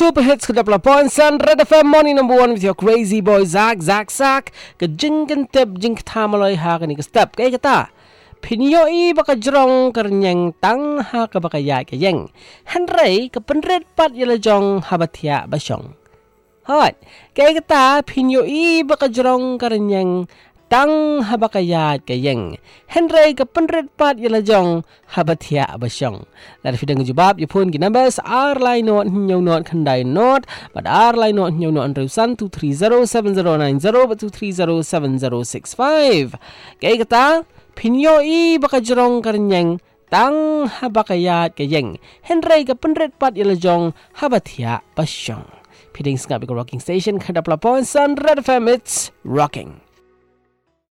super hits kedap lapon san Red FM morning number 1 with your crazy boy Zak kejeng kentep jeng ketamaloi ha kani kestep kay kata Pinyoi baka jerong kernyeng tang ha ka baka ya kayeng Henry kepenret pat yala jong habatia basyong Hot kay kata pinyoi baka jerong kernyeng tang habakayat kayeng Henry kepenret pat yala jong habatia basyong Dari fidang jubab yupun ginambas ar lai not nyaw not kandai not but ar lai not nyaw not andreusan 2307090 but 2307065 kay kata pinyoi baka jerong karnyeng tang habakayat kayeng Henry kepenret pat yala jong habatia basyong Fidang skap rocking station kadap lapon san Red FM it's rocking